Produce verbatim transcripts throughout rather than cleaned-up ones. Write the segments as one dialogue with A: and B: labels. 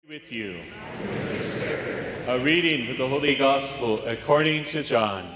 A: With you. A reading from the Holy Gospel according to John.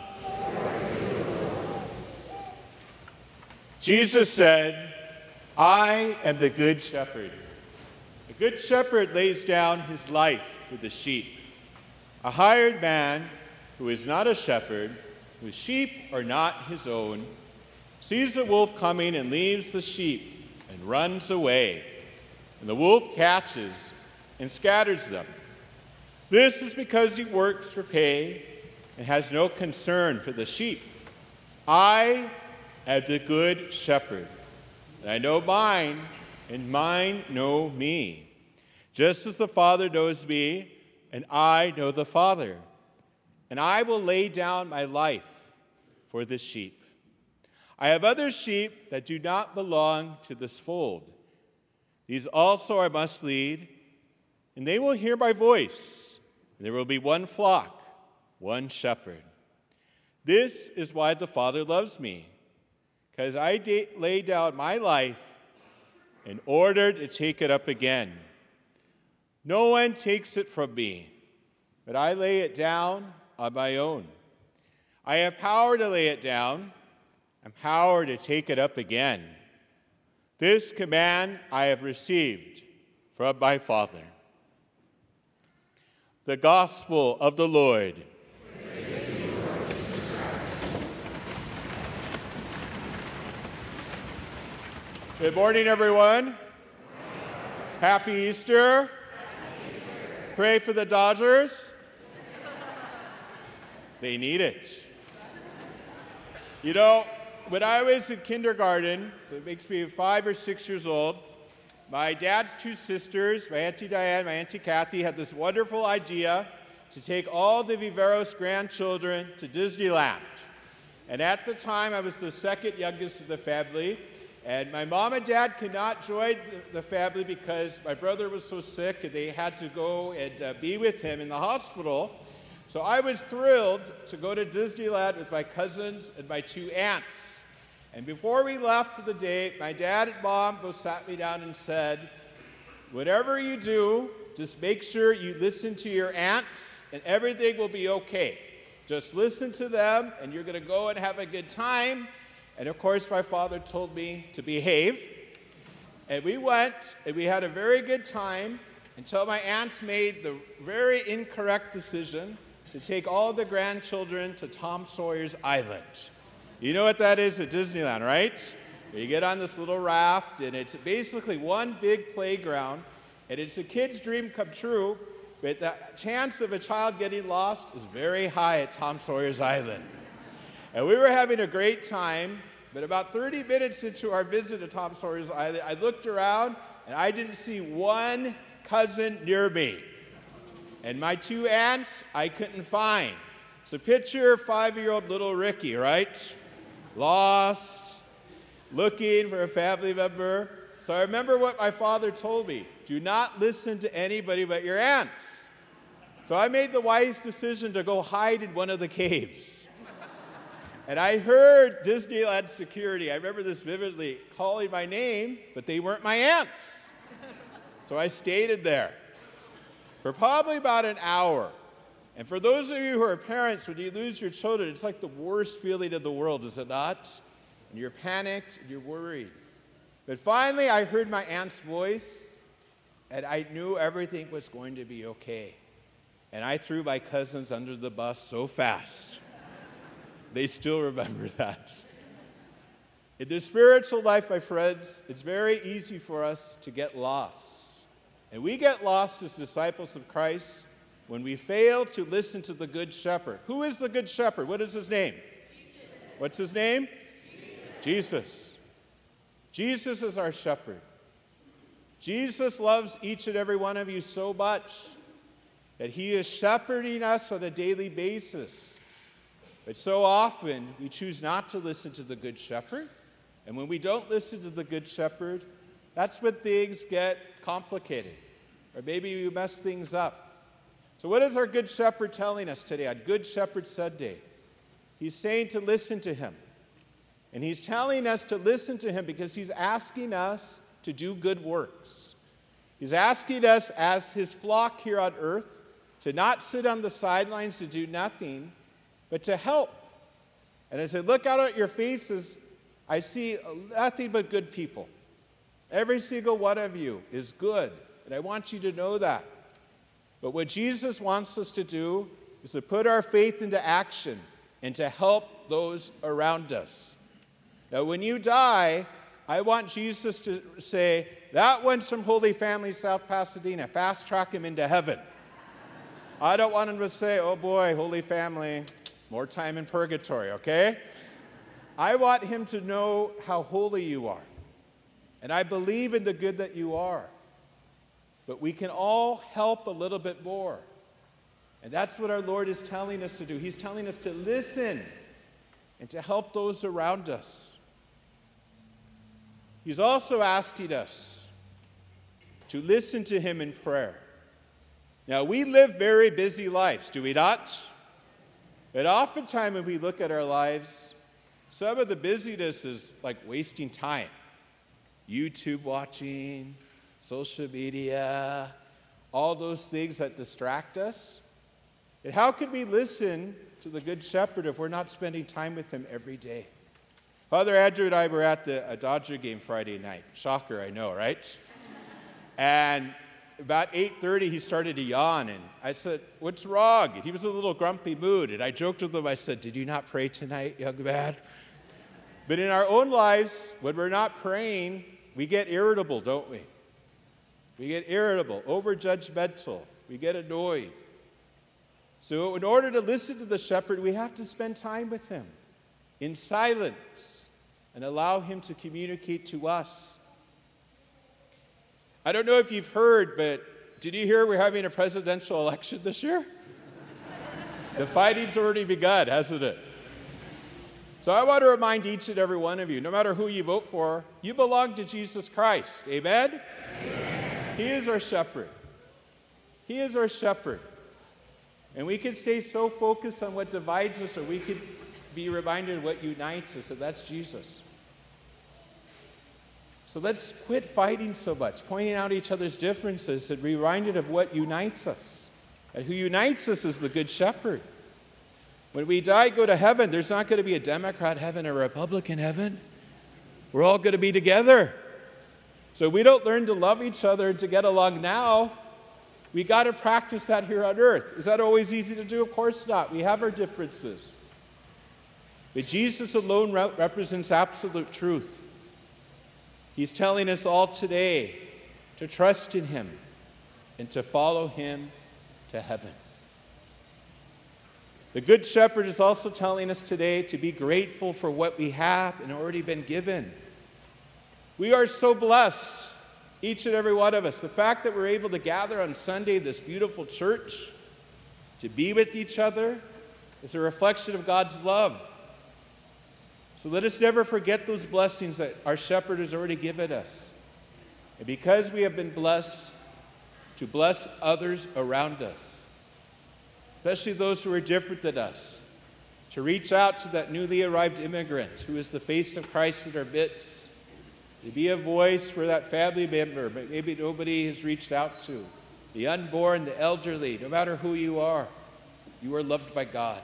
A: Jesus said, I am the good shepherd. A good shepherd lays down his life for the sheep. A hired man who is not a shepherd, whose sheep are not his own, sees the wolf coming and leaves the sheep and runs away. And the wolf catches and scatters them. This is because he works for pay and has no concern for the sheep. I am the good shepherd, and I know mine, and mine know me, just as the Father knows me, and I know the Father. And I will lay down my life for the sheep. I have other sheep that do not belong to this fold. These also I must lead, and they will hear my voice, and there will be one flock, one shepherd. This is why the Father loves me, because I da- lay down my life in order to take it up again. No one takes it from me, but I lay it down on my own. I have power to lay it down and power to take it up again. This command I have received from my Father. The Gospel of the Lord. Good morning, everyone. Happy Easter. Pray for the Dodgers. They need it. You know, when I was in kindergarten, so it makes me five or six years old, my dad's two sisters, my Auntie Diane, my Auntie Kathy, had this wonderful idea to take all the Viveros grandchildren to Disneyland. And at the time, I was the second youngest of the family, and my mom and dad could not join the family because my brother was so sick and they had to go and uh, be with him in the hospital. So I was thrilled to go to Disneyland with my cousins and my two aunts. And before we left for the day, my dad and mom both sat me down and said, whatever you do, just make sure you listen to your aunts and everything will be okay. Just listen to them and you're going to go and have a good time. And of course, my father told me to behave. And we went and we had a very good time until my aunts made the very incorrect decision to take all the grandchildren to Tom Sawyer's Island. You know what that is at Disneyland, right? You get on this little raft, and it's basically one big playground, and it's a kid's dream come true, but the chance of a child getting lost is very high at Tom Sawyer's Island. And we were having a great time, but about thirty minutes into our visit to Tom Sawyer's Island, I looked around, and I didn't see one cousin near me. And my two aunts, I couldn't find. So picture five-year-old little Ricky, right? Lost, looking for a family member. So I remember what my father told me. Do not listen to anybody but your aunts. So I made the wise decision to go hide in one of the caves. And I heard Disneyland security, I remember this vividly, calling my name, but they weren't my aunts. So I stayed there for probably about an hour. And for those of you who are parents, when you lose your children, it's like the worst feeling in the world, is it not? And you're panicked, and you're worried. But finally, I heard my aunt's voice, and I knew everything was going to be okay. And I threw my cousins under the bus so fast. They still remember that. In the spiritual life, my friends, it's very easy for us to get lost. And we get lost as disciples of Christ when we fail to listen to the Good Shepherd. Who is the Good Shepherd? What is his name?
B: Jesus.
A: What's his name?
B: Jesus.
A: Jesus. Jesus is our shepherd. Jesus loves each and every one of you so much that he is shepherding us on a daily basis. But so often we choose not to listen to the Good Shepherd. And when we don't listen to the Good Shepherd, that's when things get complicated. Or maybe we mess things up. So what is our Good Shepherd telling us today on Good Shepherd Sunday? He's saying to listen to him. And he's telling us to listen to him because he's asking us to do good works. He's asking us as his flock here on earth to not sit on the sidelines to do nothing, but to help. And as I look out at your faces, I see nothing but good people. Every single one of you is good, and I want you to know that. But what Jesus wants us to do is to put our faith into action and to help those around us. Now, when you die, I want Jesus to say, that one's from Holy Family South Pasadena. Fast track him into heaven. I don't want him to say, oh boy, Holy Family, more time in purgatory, okay? I want him to know how holy you are. And I believe in the good that you are. But we can all help a little bit more. And that's what our Lord is telling us to do. He's telling us to listen and to help those around us. He's also asking us to listen to him in prayer. Now, we live very busy lives, do we not? But oftentimes when we look at our lives, some of the busyness is like wasting time. YouTube watching, social media, all those things that distract us. And how can we listen to the Good Shepherd if we're not spending time with him every day? Father Andrew and I were at the a Dodger game Friday night. Shocker, I know, right? And about eight thirty, he started to yawn, and I said, what's wrong? And he was in a little grumpy mood, and I joked with him. I said, did you not pray tonight, young man? But in our own lives, when we're not praying, we get irritable, don't we? We get irritable, over-judgmental. We get annoyed. So in order to listen to the shepherd, we have to spend time with him in silence and allow him to communicate to us. I don't know if you've heard, but did you hear we're having a presidential election this year? The fighting's already begun, hasn't it? So I want to remind each and every one of you, no matter who you vote for, you belong to Jesus Christ. Amen? Amen. He is our shepherd. He is our shepherd. And we can stay so focused on what divides us, or we could be reminded of what unites us, and that's Jesus. So let's quit fighting so much, pointing out each other's differences, and be reminded of what unites us. And who unites us is the Good Shepherd. When we die, go to heaven, there's not going to be a Democrat heaven or a Republican heaven. We're all going to be together. So we don't learn to love each other and to get along now. We got to practice that here on earth. Is that always easy to do? Of course not. We have our differences. But Jesus alone re- represents absolute truth. He's telling us all today to trust in him and to follow him to heaven. The Good Shepherd is also telling us today to be grateful for what we have and already been given. We are so blessed, each and every one of us. The fact that we're able to gather on Sunday, this beautiful church, to be with each other, is a reflection of God's love. So let us never forget those blessings that our shepherd has already given us. And because we have been blessed, to bless others around us, especially those who are different than us, to reach out to that newly arrived immigrant who is the face of Christ in our midst, to be a voice for that family member but maybe nobody has reached out to, the unborn, the elderly, no matter who you are, you are loved by God.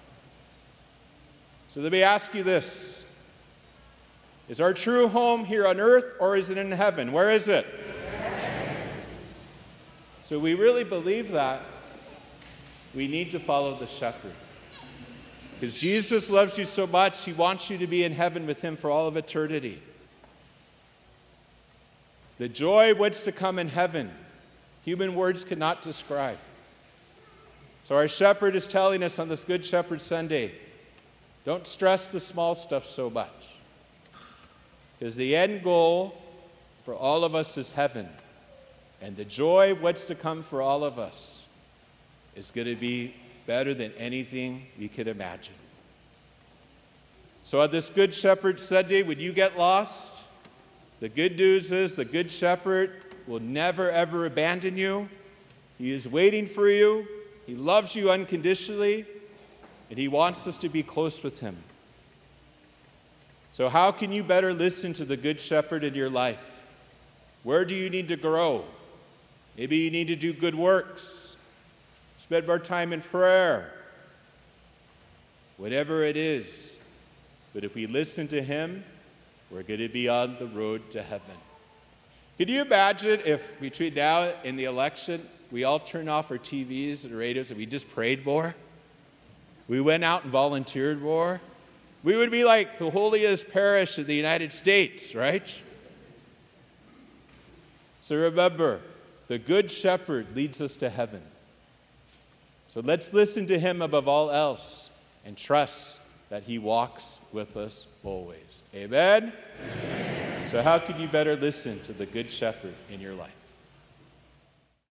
A: So let me ask you this. Is our true home here on earth, or is it in heaven? Where is it? Amen. So we really believe that. We need to follow the shepherd. Because Jesus loves you so much, he wants you to be in heaven with him for all of eternity. The joy of what's to come in heaven, human words cannot describe. So our shepherd is telling us on this Good Shepherd Sunday, don't stress the small stuff so much. Because the end goal for all of us is heaven. And the joy of what's to come for all of us is going to be better than anything we could imagine. So on this Good Shepherd Sunday, when you get lost, the good news is the Good Shepherd will never, ever abandon you. He is waiting for you. He loves you unconditionally, and he wants us to be close with him. So how can you better listen to the Good Shepherd in your life? Where do you need to grow? Maybe you need to do good works. Spend more time in prayer. Whatever it is. But if we listen to him, we're going to be on the road to heaven. Can you imagine if between now and the election, we all turned off our T Vs and radios and we just prayed more? We went out and volunteered more? We would be like the holiest parish in the United States, right? So remember, the Good Shepherd leads us to heaven. So let's listen to him above all else and trust that he walks with us always. Amen? Amen. So how could you better listen to the Good Shepherd in your life?